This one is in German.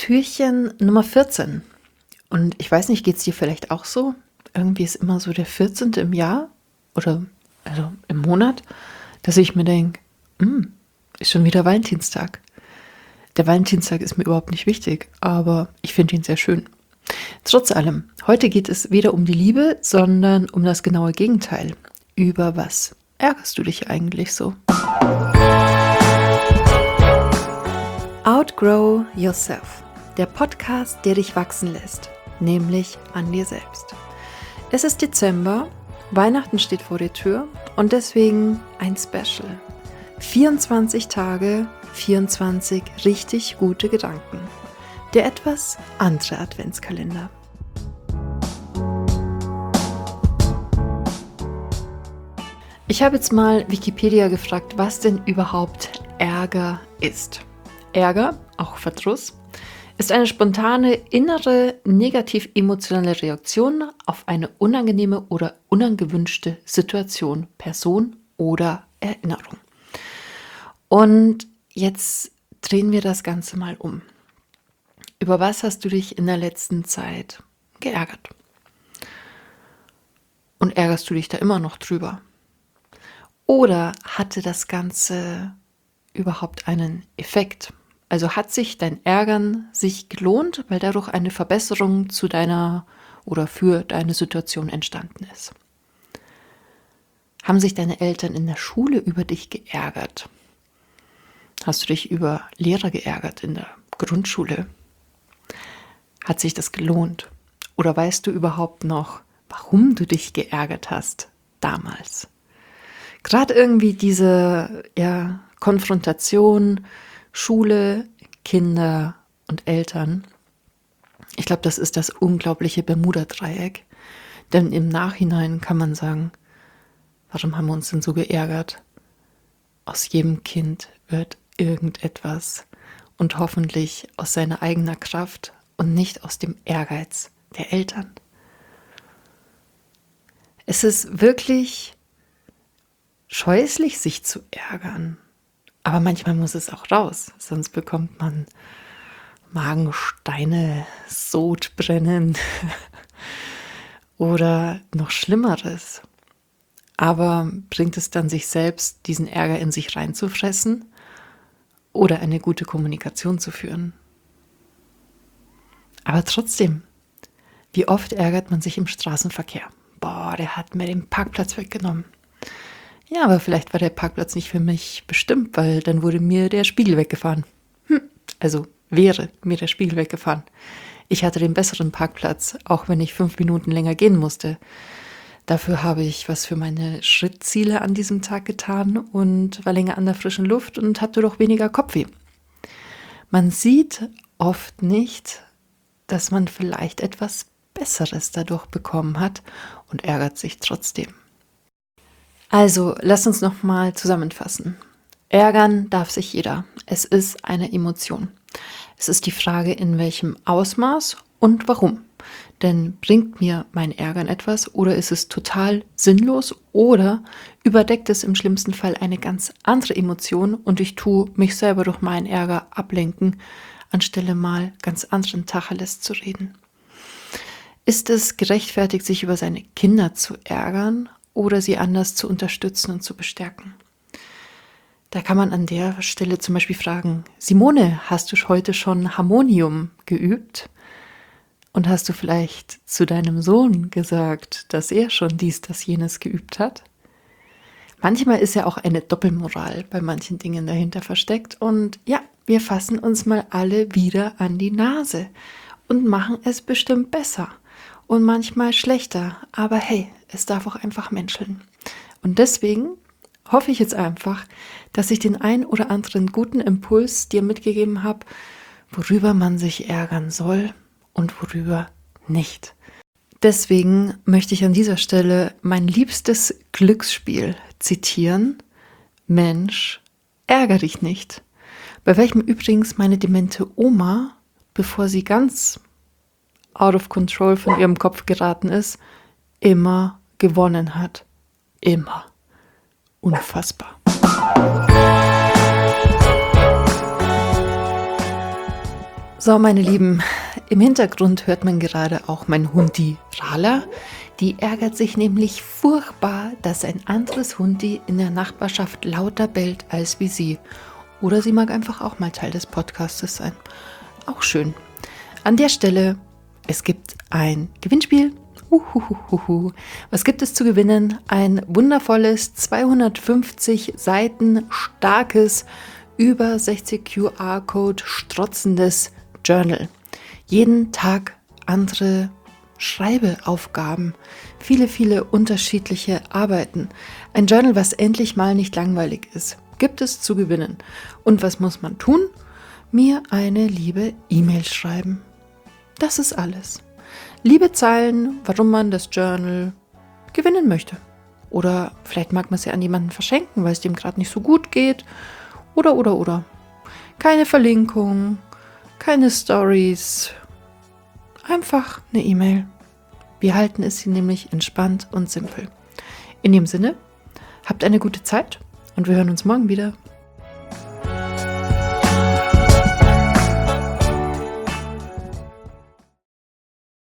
Türchen Nummer 14. Und ich weiß nicht, geht es dir vielleicht auch so? Irgendwie ist immer so der 14. im Jahr oder also im Monat, dass ich mir denke, ist schon wieder Valentinstag. Der Valentinstag ist mir überhaupt nicht wichtig, aber ich finde ihn sehr schön. Trotz allem, heute geht es weder um die Liebe, sondern um das genaue Gegenteil. Über was ärgerst du dich eigentlich so? Outgrow Yourself, der Podcast, der dich wachsen lässt, nämlich an dir selbst. Es ist Dezember, Weihnachten steht vor der Tür und deswegen ein Special. 24 Tage, 24 richtig gute Gedanken. Der etwas andere Adventskalender. Ich habe jetzt mal Wikipedia gefragt, was denn überhaupt Ärger ist. Ärger, auch Verdruss, ist eine spontane, innere, negativ-emotionale Reaktion auf eine unangenehme oder unangewünschte Situation, Person oder Erinnerung. Und jetzt drehen wir das Ganze mal um. Über was hast du dich in der letzten Zeit geärgert? Und ärgerst du dich da immer noch drüber? Oder hatte das Ganze überhaupt einen Effekt? Also hat sich dein Ärgern sich gelohnt, weil dadurch eine Verbesserung zu deiner oder für deine Situation entstanden ist? Haben sich deine Eltern in der Schule über dich geärgert? Hast du dich über Lehrer geärgert in der Grundschule? Hat sich das gelohnt? Oder weißt du überhaupt noch, warum du dich geärgert hast damals? Gerade irgendwie diese Konfrontation, Schule, Kinder und Eltern. Ich glaube, das ist das unglaubliche Bermuda-Dreieck. Denn im Nachhinein kann man sagen, warum haben wir uns denn so geärgert? Aus jedem Kind wird irgendetwas und hoffentlich aus seiner eigenen Kraft und nicht aus dem Ehrgeiz der Eltern. Es ist wirklich scheußlich, sich zu ärgern. Aber manchmal muss es auch raus, sonst bekommt man Magensteine, Sodbrennen oder noch Schlimmeres. Aber bringt es dann sich selbst, diesen Ärger in sich reinzufressen oder eine gute Kommunikation zu führen? Aber trotzdem, wie oft ärgert man sich im Straßenverkehr? Boah, der hat mir den Parkplatz weggenommen. Ja, aber vielleicht war der Parkplatz nicht für mich bestimmt, weil dann wurde mir der Spiegel weggefahren. Also wäre mir der Spiegel weggefahren. Ich hatte den besseren Parkplatz, auch wenn ich 5 Minuten länger gehen musste. Dafür habe ich was für meine Schrittziele an diesem Tag getan und war länger an der frischen Luft und hatte doch weniger Kopfweh. Man sieht oft nicht, dass man vielleicht etwas Besseres dadurch bekommen hat und ärgert sich trotzdem. Also, lass uns nochmal zusammenfassen. Ärgern darf sich jeder. Es ist eine Emotion. Es ist die Frage, in welchem Ausmaß und warum. Denn bringt mir mein Ärgern etwas oder ist es total sinnlos oder überdeckt es im schlimmsten Fall eine ganz andere Emotion und ich tue mich selber durch meinen Ärger ablenken, anstelle mal ganz anderen Tacheles zu reden. Ist es gerechtfertigt, sich über seine Kinder zu ärgern oder sie anders zu unterstützen und zu bestärken? Da kann man an der Stelle zum Beispiel fragen, Simone, hast du heute schon Harmonium geübt? Und hast du vielleicht zu deinem Sohn gesagt, dass er schon dies, das, jenes geübt hat? Manchmal ist ja auch eine Doppelmoral bei manchen Dingen dahinter versteckt. Und ja, wir fassen uns mal alle wieder an die Nase und machen es bestimmt besser und manchmal schlechter. Aber hey, es darf auch einfach menscheln. Und deswegen hoffe ich jetzt einfach, dass ich den ein oder anderen guten Impuls dir mitgegeben habe, worüber man sich ärgern soll und worüber nicht. Deswegen möchte ich an dieser Stelle mein liebstes Glücksspiel zitieren. Mensch, ärger dich nicht. Bei welchem übrigens meine demente Oma, bevor sie ganz out of control von ihrem Kopf geraten ist, immer gewonnen hat. Immer. Unfassbar. So, meine Lieben, im Hintergrund hört man gerade auch mein Hundi Rala. Die ärgert sich nämlich furchtbar, dass ein anderes Hundi in der Nachbarschaft lauter bellt als wie sie. Oder sie mag einfach auch mal Teil des Podcastes sein. Auch schön. An der Stelle, es gibt ein Gewinnspiel. Was gibt es zu gewinnen? Ein wundervolles, 250 Seiten starkes, über 60 QR-Code strotzendes Journal. Jeden Tag andere Schreibeaufgaben, viele unterschiedliche Arbeiten. Ein Journal, was endlich mal nicht langweilig ist, gibt es zu gewinnen. Und was muss man tun? Mir eine liebe E-Mail schreiben. Das ist alles. Liebe Zeilen, warum man das Journal gewinnen möchte. Oder vielleicht mag man es ja an jemanden verschenken, weil es dem gerade nicht so gut geht. Oder. Keine Verlinkung, keine Stories. Einfach eine E-Mail. Wir halten es hier nämlich entspannt und simpel. In dem Sinne, habt eine gute Zeit und wir hören uns morgen wieder.